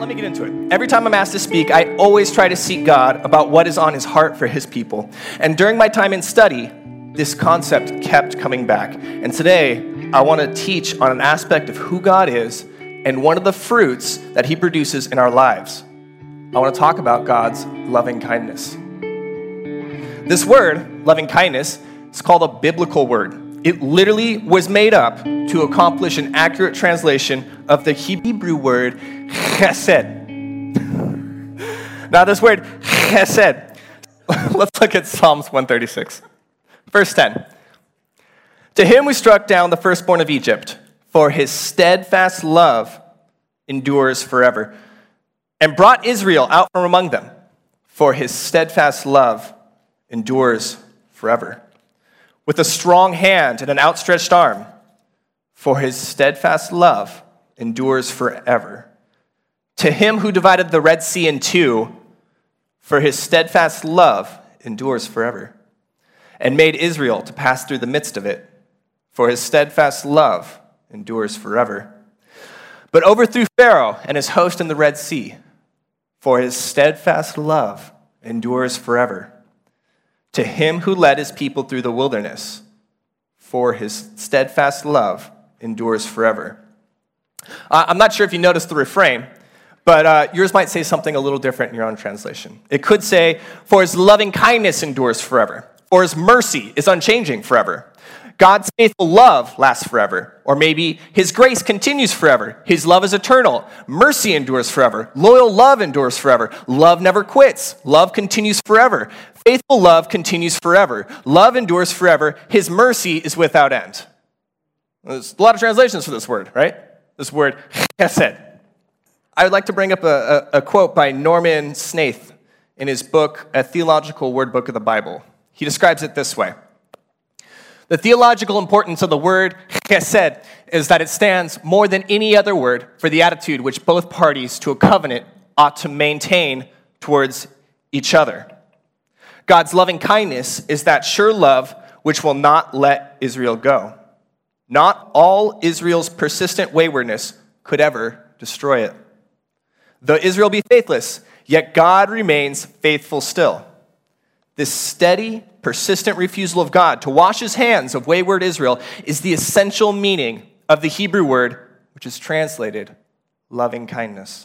let me get into it. Every time I'm asked to speak, I always try to seek God about what is on his heart for his people. And during my time in study, this concept kept coming back. And today, I want to teach on an aspect of who God is and one of the fruits that he produces in our lives. I want to talk about God's loving kindness. This word, loving kindness, is called a biblical word. It literally was made up to accomplish an accurate translation of the Hebrew word chesed. Now this word chesed, let's look at Psalms 136. Verse 10. To him who struck down the firstborn of Egypt, for his steadfast love endures forever, and brought Israel out from among them, for his steadfast love endures forever. With a strong hand and an outstretched arm, for his steadfast love endures forever. To him who divided the Red Sea in two, for his steadfast love endures forever, and made Israel to pass through the midst of it, for his steadfast love endures forever. But overthrew Pharaoh and his host in the Red Sea, for his steadfast love endures forever. To him who led his people through the wilderness, for his steadfast love endures forever. I'm not sure if you noticed the refrain, but yours might say something a little different in your own translation. It could say, for his loving kindness endures forever, or his mercy is unchanging forever. God's faithful love lasts forever. Or maybe his grace continues forever. His love is eternal. Mercy endures forever. Loyal love endures forever. Love never quits. Love continues forever. Faithful love continues forever. Love endures forever. His mercy is without end. There's a lot of translations for this word, right? This word, chesed. I would like to bring up a quote by Norman Snaith in his book, A Theological Word Book of the Bible. He describes it this way. The theological importance of the word chesed is that it stands more than any other word for the attitude which both parties to a covenant ought to maintain towards each other. God's loving kindness is that sure love which will not let Israel go. Not all Israel's persistent waywardness could ever destroy it. Though Israel be faithless, yet God remains faithful still. This steady, persistent refusal of God to wash his hands of wayward Israel is the essential meaning of the Hebrew word, which is translated loving kindness.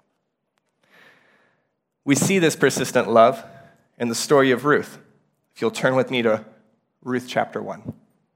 We see this persistent love in the story of Ruth. If you'll turn with me to Ruth chapter 1.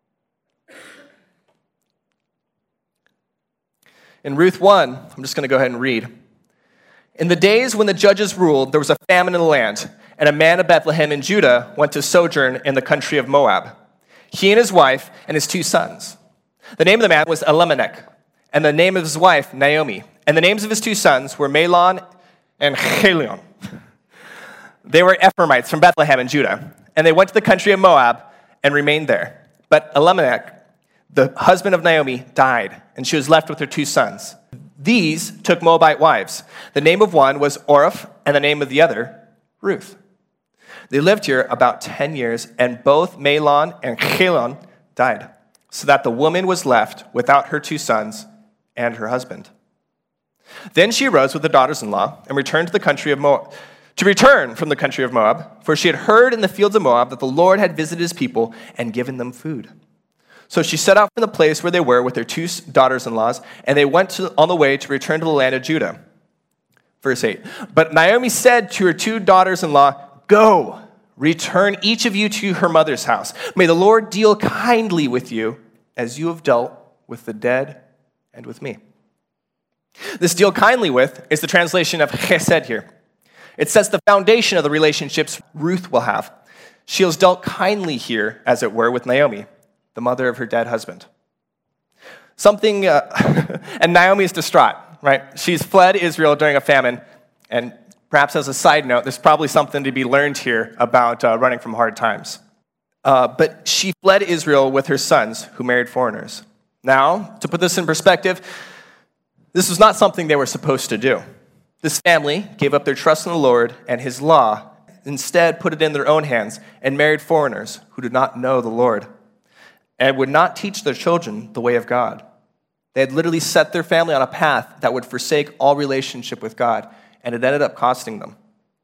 In Ruth 1, I'm just going to go ahead and read. In the days when the judges ruled, there was a famine in the land, and a man of Bethlehem in Judah went to sojourn in the country of Moab, he and his wife and his 2 sons. The name of the man was Elimelech, and the name of his wife Naomi, and the names of his 2 sons were Mahlon and Chilion. They were Ephraimites from Bethlehem in Judah, and they went to the country of Moab and remained there. But Elimelech, the husband of Naomi, died, and she was left with her 2 sons. These took Moabite wives. The name of one was Orph, and the name of the other, Ruth. They lived here about 10 years, and both Mahlon and Chilion died, so that the woman was left without her 2 sons and her husband. Then she arose with the daughters-in-law and returned to return from the country of Moab, for she had heard in the fields of Moab that the Lord had visited his people and given them food. So she set out from the place where they were with their 2 daughters-in-laws, and they went on the way to return to the land of Judah. Verse 8, but Naomi said to her 2 daughters-in-law, go, return each of you to her mother's house. May the Lord deal kindly with you as you have dealt with the dead and with me. This deal kindly with is the translation of chesed here. It sets the foundation of the relationships Ruth will have. She has dealt kindly here, as it were, with Naomi, the mother of her dead husband. And Naomi is distraught, right? She's fled Israel during a famine, and perhaps as a side note, there's probably something to be learned here about running from hard times. But she fled Israel with her sons, who married foreigners. Now, to put this in perspective, this was not something they were supposed to do. This family gave up their trust in the Lord and his law, instead put it in their own hands, and married foreigners who did not know the Lord, and would not teach their children the way of God. They had literally set their family on a path that would forsake all relationship with God, and it ended up costing them.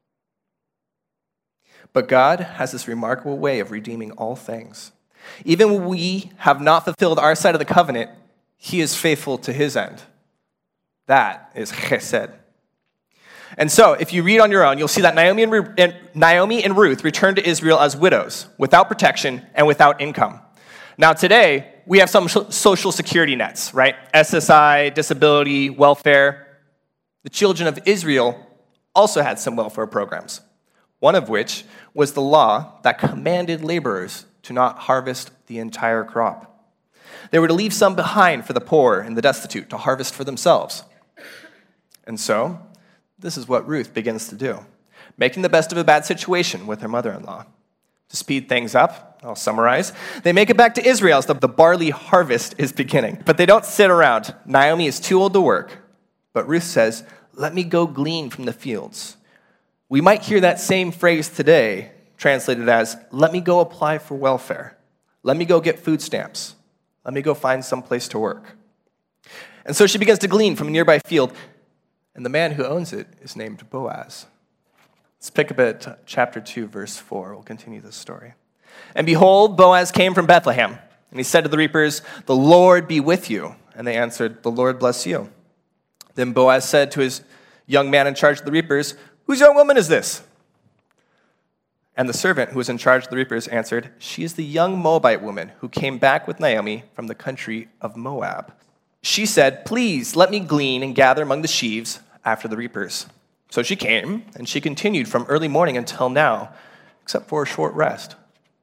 But God has this remarkable way of redeeming all things. Even when we have not fulfilled our side of the covenant, he is faithful to his end. That is chesed. And so, if you read on your own, you'll see that Naomi and Ruth returned to Israel as widows, without protection and without income. Now today, we have some social security nets, right? SSI, disability, welfare. The children of Israel also had some welfare programs, one of which was the law that commanded laborers to not harvest the entire crop. They were to leave some behind for the poor and the destitute to harvest for themselves. And so, this is what Ruth begins to do, making the best of a bad situation with her mother-in-law. To speed things up, I'll summarize. They make it back to Israel as the barley harvest is beginning. But they don't sit around. Naomi is too old to work. But Ruth says, "Let me go glean from the fields." We might hear that same phrase today translated as, "Let me go apply for welfare. Let me go get food stamps. Let me go find some place to work." And so she begins to glean from a nearby field, and the man who owns it is named Boaz. Let's pick up at chapter 2, verse 4. We'll continue this story. "And behold, Boaz came from Bethlehem, and he said to the reapers, 'The Lord be with you.' And they answered, 'The Lord bless you.' Then Boaz said to his young man in charge of the reapers, 'Whose young woman is this?' And the servant who was in charge of the reapers answered, 'She is the young Moabite woman who came back with Naomi from the country of Moab. She said, "Please let me glean and gather among the sheaves after the reapers." So she came, and she continued from early morning until now, except for a short rest.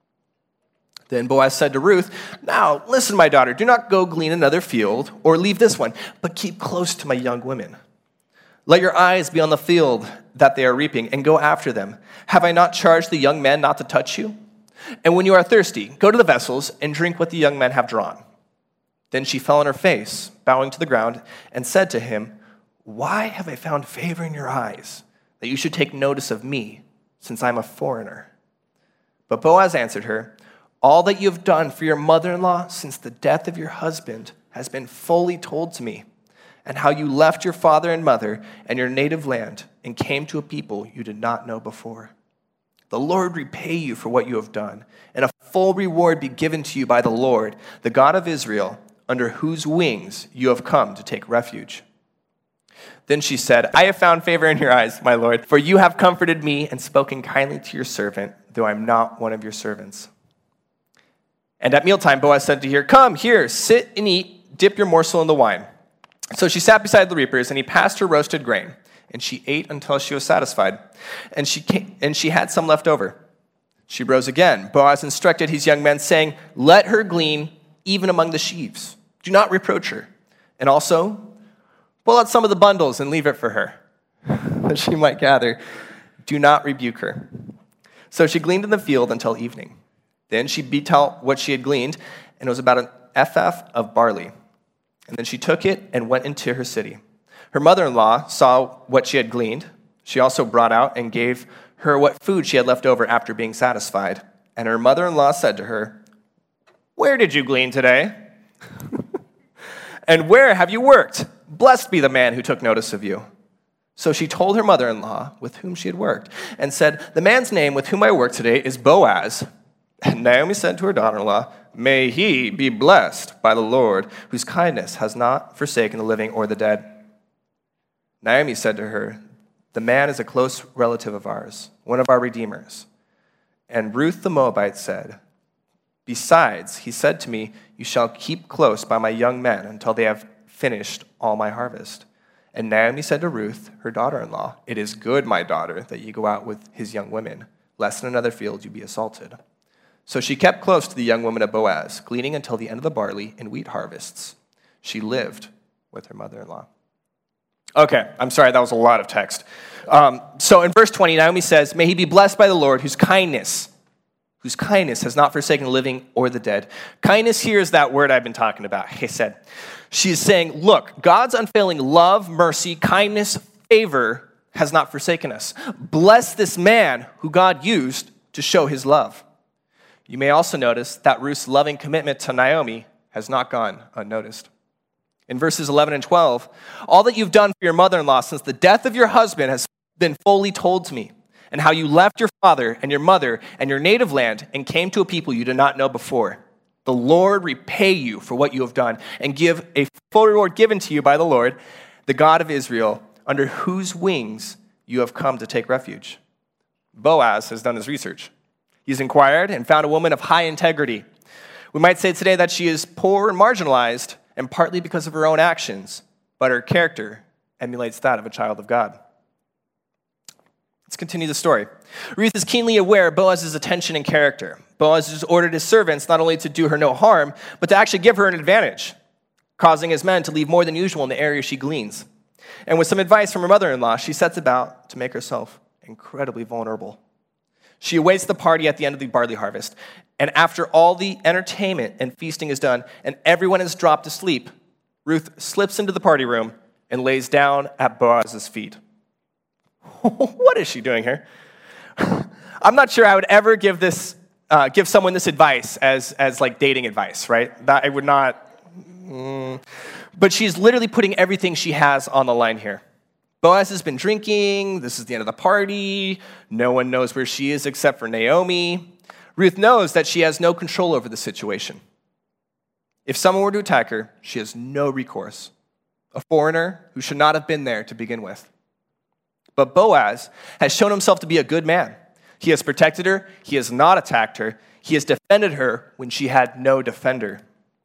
Then Boaz said to Ruth, "Now, listen, my daughter, do not go glean another field or leave this one, but keep close to my young women. Let your eyes be on the field that they are reaping, and go after them. Have I not charged the young men not to touch you? And when you are thirsty, go to the vessels and drink what the young men have drawn." Then she fell on her face, bowing to the ground, and said to him, "Why have I found favor in your eyes, that you should take notice of me, since I am a foreigner?" But Boaz answered her, "All that you have done for your mother-in-law since the death of your husband has been fully told to me, and how you left your father and mother and your native land and came to a people you did not know before. The Lord repay you for what you have done, and a full reward be given to you by the Lord, the God of Israel, under whose wings you have come to take refuge." Then she said, "I have found favor in your eyes, my lord, for you have comforted me and spoken kindly to your servant, though I am not one of your servants." And at mealtime, Boaz said to her, "Come here, sit and eat, dip your morsel in the wine." So she sat beside the reapers, and he passed her roasted grain, and she ate until she was satisfied, and she had some left over. She rose again. Boaz instructed his young men, saying, "Let her glean even among the sheaves. Do not reproach her. And also, pull out some of the bundles and leave it for her, that she might gather. Do not rebuke her." So she gleaned in the field until evening. Then she beat out what she had gleaned, and it was about an ephah of barley. And then she took it and went into her city. Her mother-in-law saw what she had gleaned. She also brought out and gave her what food she had left over after being satisfied. And her mother-in-law said to her, "Where did you glean today? And where have you worked? Blessed be the man who took notice of you." So she told her mother-in-law with whom she had worked, and said, "The man's name with whom I work today is Boaz." And Naomi said to her daughter-in-law, "May he be blessed by the Lord, whose kindness has not forsaken the living or the dead." Naomi said to her, "The man is a close relative of ours, one of our redeemers." And Ruth the Moabite said, "Besides, he said to me, 'You shall keep close by my young men until they have finished all my harvest.' And Naomi said to Ruth, her daughter-in-law, 'It is good, my daughter, that you go out with his young women, lest in another field you be assaulted.' So she kept close to the young woman of Boaz, gleaning until the end of the barley and wheat harvests. She lived with her mother-in-law." Okay, I'm sorry, that was a lot of text. So in verse 20, Naomi says, "May he be blessed by the Lord, whose kindness has not forsaken the living or the dead." Kindness here is that word I've been talking about, chesed. She is saying, look, God's unfailing love, mercy, kindness, favor has not forsaken us. Bless this man who God used to show his love. You may also notice that Ruth's loving commitment to Naomi has not gone unnoticed. In verses 11 and 12, all that you've done for your mother-in-law since the death of your husband has been fully told to me, and how you left your father and your mother and your native land and came to a people you did not know before. The Lord repay you for what you have done and give a full reward given to you by the Lord, the God of Israel, under whose wings you have come to take refuge. Boaz has done his research. He's inquired and found a woman of high integrity. We might say today that she is poor and marginalized, and partly because of her own actions, but her character emulates that of a child of God. Let's continue the story. Ruth is keenly aware of Boaz's attention and character. Boaz has ordered his servants not only to do her no harm, but to actually give her an advantage, causing his men to leave more than usual in the area she gleans. And with some advice from her mother-in-law, she sets about to make herself incredibly vulnerable. She awaits the party at the end of the barley harvest, and after all the entertainment and feasting is done, and everyone has dropped to sleep, Ruth slips into the party room and lays down at Boaz's feet. What is she doing here? I'm not sure I would ever give someone this advice as like dating advice, right? That I would not. But she's literally putting everything she has on the line here. Boaz has been drinking. This is the end of the party. No one knows where she is except for Naomi. Ruth knows that she has no control over the situation. If someone were to attack her, she has no recourse. A foreigner who should not have been there to begin with. But Boaz has shown himself to be a good man. He has protected her. He has not attacked her. He has defended her when she had no defender.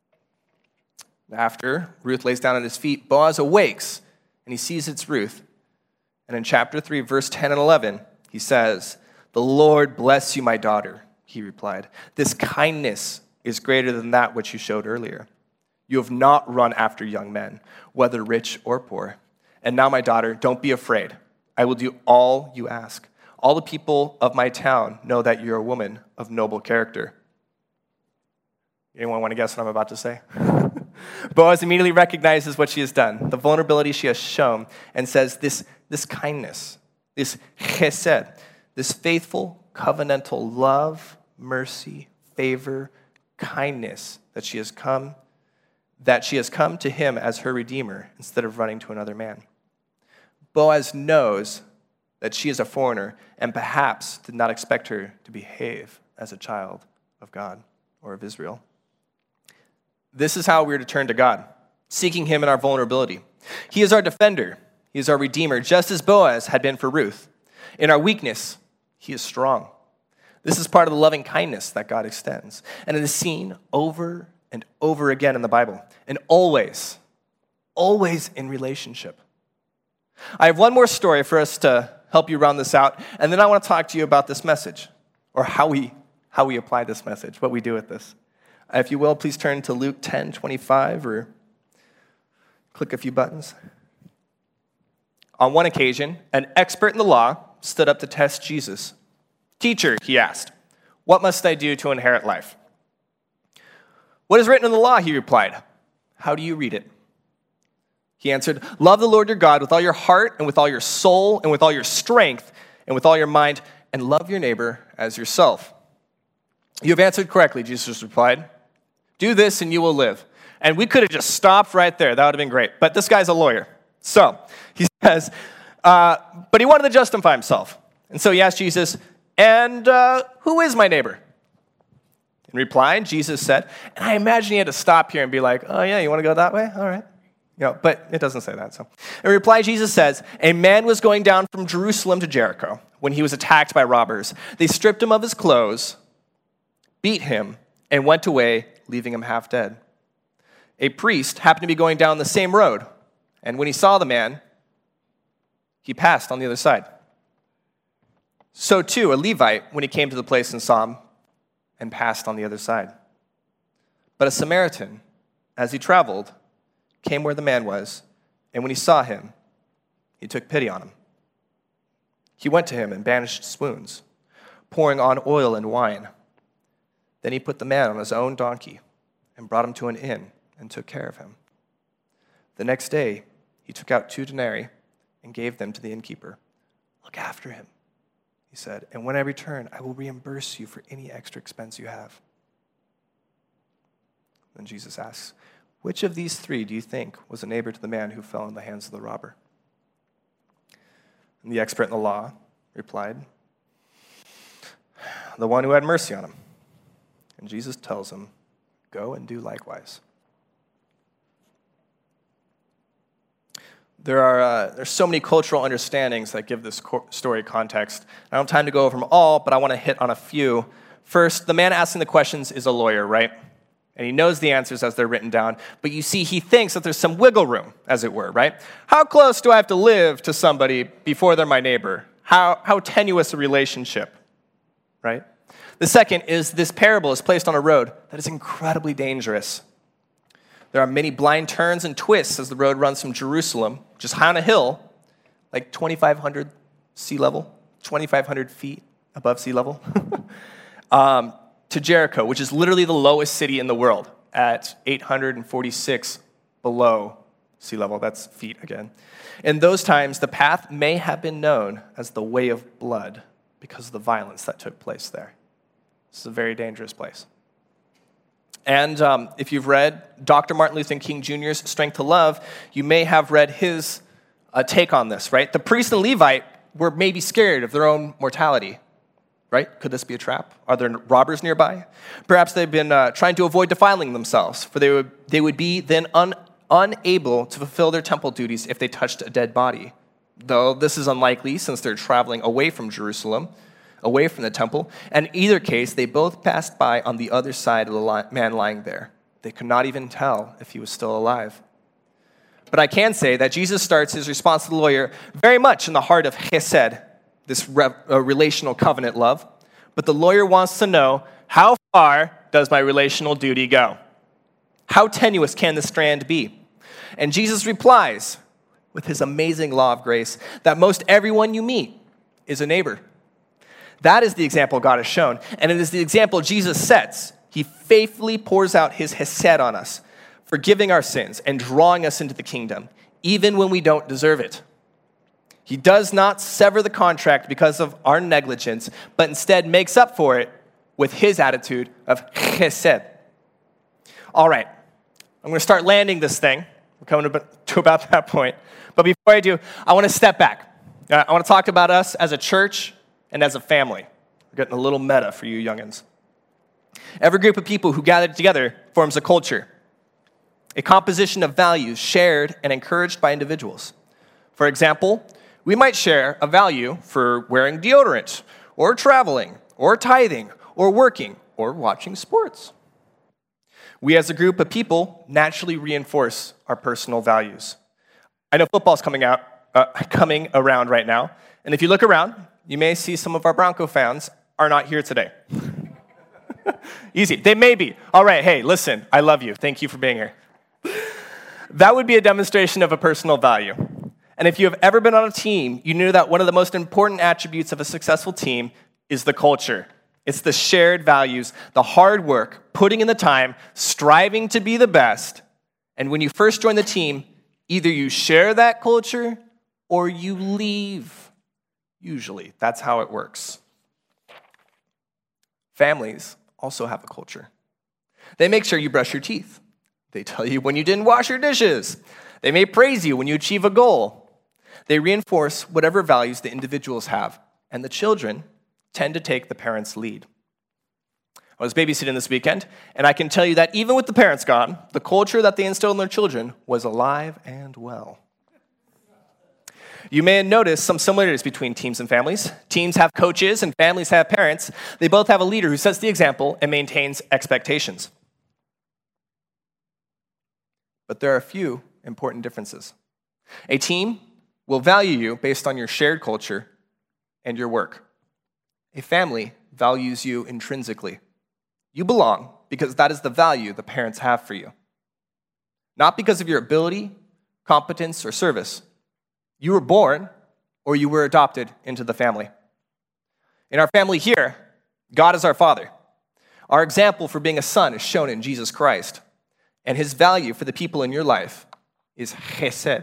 After Ruth lays down at his feet, Boaz awakes, and he sees it's Ruth. And in chapter 3, verse 10 and 11, he says, "The Lord bless you, my daughter," he replied. "This kindness is greater than that which you showed earlier. You have not run after young men, whether rich or poor. And now, my daughter, don't be afraid. I will do all you ask. All the people of my town know that you're a woman of noble character." Anyone want to guess what I'm about to say? Boaz immediately recognizes what she has done, the vulnerability she has shown, and says this kindness, this chesed, this faithful, covenantal love, mercy, favor, kindness that she has come to him as her redeemer instead of running to another man. Boaz knows that she is a foreigner and perhaps did not expect her to behave as a child of God or of Israel. This is how we're to turn to God, seeking him in our vulnerability. He is our defender. He is our redeemer, just as Boaz had been for Ruth. In our weakness, he is strong. This is part of the loving kindness that God extends. And it is seen over and over again in the Bible, and always in relationship. I have one more story for us to help you round this out, and then I want to talk to you about this message, or how we apply this message, what we do with this. If you will, please turn to Luke 10:25, or click a few buttons. On one occasion, an expert in the law stood up to test Jesus. "Teacher," he asked, "what must I do to inherit life?" "What is written in the law?" he replied. "How do you read it?" He answered, "Love the Lord your God with all your heart and with all your soul and with all your strength and with all your mind, and love your neighbor as yourself." "You have answered correctly," Jesus replied. "Do this and you will live." And we could have just stopped right there. That would have been great. But this guy's a lawyer. So he says, but he wanted to justify himself. And so he asked Jesus, "And who is my neighbor?" In reply, Jesus said, and I imagine he had to stop here and be like, "Oh yeah, you want to go that way? All right." But it doesn't say that. So in reply, Jesus says, "A man was going down from Jerusalem to Jericho when he was attacked by robbers. They stripped him of his clothes, beat him, and went away, leaving him half dead. A priest happened to be going down the same road, and when he saw the man, he passed on the other side. So too, a Levite, when he came to the place and saw him, and passed on the other side. But a Samaritan, as he traveled, came where the man was, and when he saw him, he took pity on him. He went to him and bandaged his wounds, pouring on oil and wine. Then he put the man on his own donkey and brought him to an inn and took care of him. The next day, he took out 2 denarii and gave them to the innkeeper. 'Look after him,' he said, 'and when I return, I will reimburse you for any extra expense you have.'" Then Jesus asks, Which of these three do you think was a neighbor to the man who fell in the hands of the robber? And the expert in the law replied, the one who had mercy on him. And Jesus tells him, go and do likewise. There's so many cultural understandings that give this story context. I don't have time to go over them all, but I want to hit on a few. First, the man asking the questions is a lawyer, right? And he knows the answers as they're written down. But you see, he thinks that there's some wiggle room, as it were, right? How close do I have to live to somebody before they're my neighbor? How tenuous a relationship, right? The second is this parable is placed on a road that is incredibly dangerous. There are many blind turns and twists as the road runs from Jerusalem, just high on a hill, like 2,500 sea level, 2,500 feet above sea level, to Jericho, which is literally the lowest city in the world at 846 below sea level. That's feet again. In those times, the path may have been known as the Way of Blood because of the violence that took place there. This is a very dangerous place. And if you've read Dr. Martin Luther King Jr.'s Strength to Love, you may have read his take on this, right? The priest and Levite were maybe scared of their own mortality, right? Could this be a trap? Are there robbers nearby? Perhaps they've been trying to avoid defiling themselves, for they would be then unable to fulfill their temple duties if they touched a dead body. Though this is unlikely since they're traveling away from Jerusalem, away from the temple. And in either case, they both passed by on the other side of the man lying there. They could not even tell if he was still alive. But I can say that Jesus starts his response to the lawyer very much in the heart of chesed, this relational covenant love. But the lawyer wants to know, how far does my relational duty go? How tenuous can the strand be? And Jesus replies with his amazing law of grace that most everyone you meet is a neighbor. That is the example God has shown, and it is the example Jesus sets. He faithfully pours out his hesed on us, forgiving our sins and drawing us into the kingdom, even when we don't deserve it. He does not sever the contract because of our negligence, but instead makes up for it with his attitude of chesed. All right, I'm going to start landing this thing. We're coming to about that point. But before I do, I want to step back. I want to talk about us as a church and as a family. We're getting a little meta for you youngins. Every group of people who gather together forms a culture, a composition of values shared and encouraged by individuals. For example, we might share a value for wearing deodorant, or traveling, or tithing, or working, or watching sports. We as a group of people naturally reinforce our personal values. I know football's coming around right now, and if you look around, you may see some of our Bronco fans are not here today. Easy. They may be. All right, hey, listen, I love you. Thank you for being here. That would be a demonstration of a personal value. And if you have ever been on a team, you know that one of the most important attributes of a successful team is the culture. It's the shared values, the hard work, putting in the time, striving to be the best. And when you first join the team, either you share that culture or you leave. Usually, that's how it works. Families also have a culture. They make sure you brush your teeth. They tell you when you didn't wash your dishes. They may praise you when you achieve a goal. They reinforce whatever values the individuals have, and the children tend to take the parents' lead. I was babysitting this weekend, and I can tell you that even with the parents gone, the culture that they instilled in their children was alive and well. You may have noticed some similarities between teams and families. Teams have coaches and families have parents. They both have a leader who sets the example and maintains expectations. But there are a few important differences. A team will value you based on your shared culture and your work. A family values you intrinsically. You belong because that is the value the parents have for you. Not because of your ability, competence, or service. You were born or you were adopted into the family. In our family here, God is our Father. Our example for being a son is shown in Jesus Christ, and his value for the people in your life is chesed.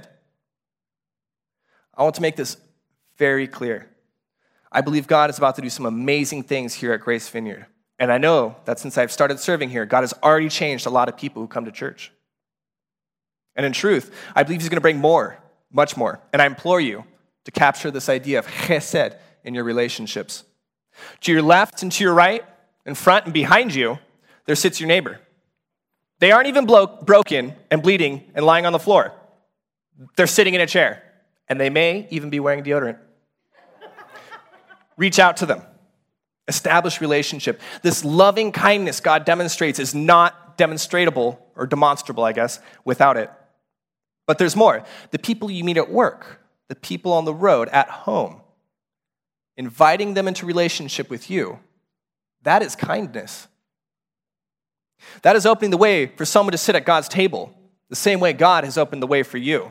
I want to make this very clear. I believe God is about to do some amazing things here at Grace Vineyard, and I know that since I've started serving here, God has already changed a lot of people who come to church. And in truth, I believe he's going to bring more, much more. And I implore you to capture this idea of chesed in your relationships. To your left and to your right, in front and behind you, there sits your neighbor. They aren't even broken and bleeding and lying on the floor. They're sitting in a chair, and they may even be wearing deodorant. Reach out to them. Establish relationship. This loving kindness God demonstrates is not demonstrable, or demonstrable, I guess, without it. But there's more. The people you meet at work, the people on the road, at home, inviting them into relationship with you, that is kindness. That is opening the way for someone to sit at God's table, the same way God has opened the way for you.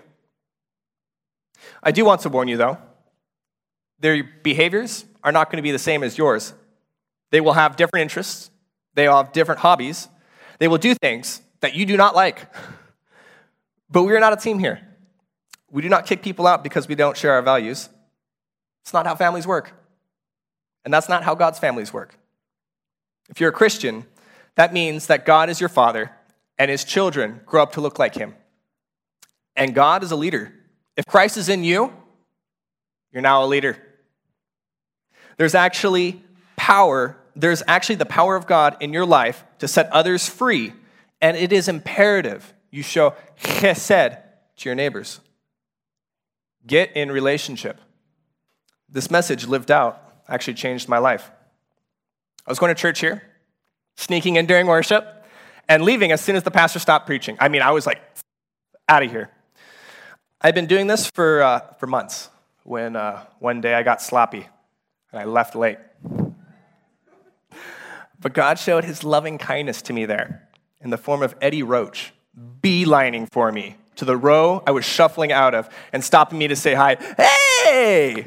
I do want to warn you, though. Their behaviors are not going to be the same as yours. They will have different interests. They will have different hobbies. They will do things that you do not like. But we are not a team here. We do not kick people out because we don't share our values. It's not how families work. And that's not how God's families work. If you're a Christian, that means that God is your father and his children grow up to look like him. And God is a leader. If Christ is in you, you're now a leader. There's actually the power of God in your life to set others free, and it is imperative you show chesed to your neighbors. Get in relationship. This message lived out actually changed my life. I was going to church here, sneaking in during worship, and leaving as soon as the pastor stopped preaching. I mean, I was like, out of here. I've been doing this for months when one day I got sloppy and I left late. But God showed his loving kindness to me there in the form of Eddie Roach, beelining for me to the row I was shuffling out of and stopping me to say hi. Hey!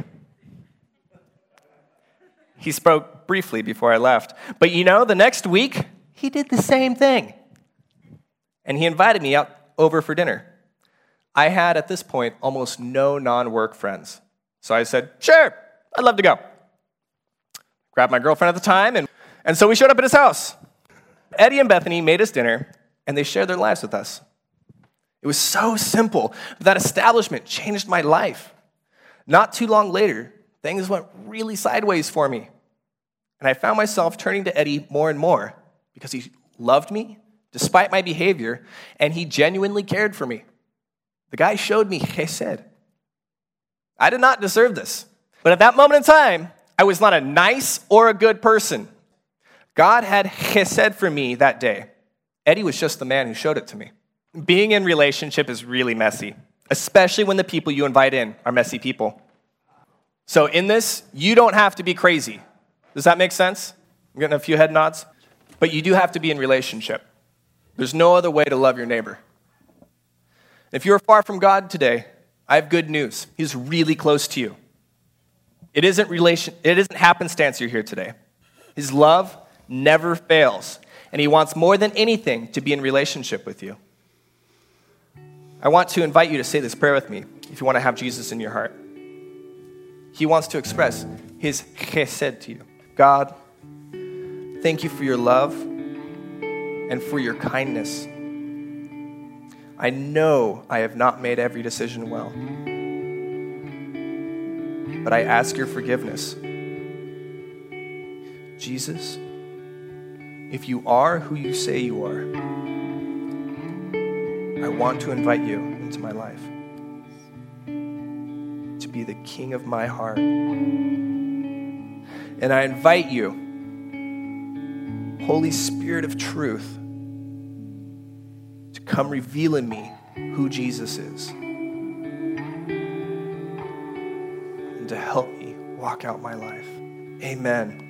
He spoke briefly before I left. But the next week, he did the same thing. And he invited me out over for dinner. I had, at this point, almost no non-work friends. So I said, sure, I'd love to go. Grabbed my girlfriend at the time, and so we showed up at his house. Eddie and Bethany made us dinner, and they shared their lives with us. It was so simple. That establishment changed my life. Not too long later, things went really sideways for me. And I found myself turning to Eddie more and more because he loved me despite my behavior, and he genuinely cared for me. The guy showed me chesed. I did not deserve this. But at that moment in time, I was not a nice or a good person. God had chesed for me that day. Eddie was just the man who showed it to me. Being in relationship is really messy, especially when the people you invite in are messy people. So in this, you don't have to be crazy. Does that make sense? I'm getting a few head nods. But you do have to be in relationship. There's no other way to love your neighbor. If you're far from God today, I have good news. He's really close to you. It isn't happenstance you're here today. His love never fails, and he wants more than anything to be in relationship with you. I want to invite you to say this prayer with me if you want to have Jesus in your heart. He wants to express his chesed to you. God, thank you for your love and for your kindness. I know I have not made every decision well, but I ask your forgiveness. Jesus, if you are who you say you are, I want to invite you into my life to be the king of my heart. And I invite you, Holy Spirit of truth, to come reveal in me who Jesus is and to help me walk out my life. Amen.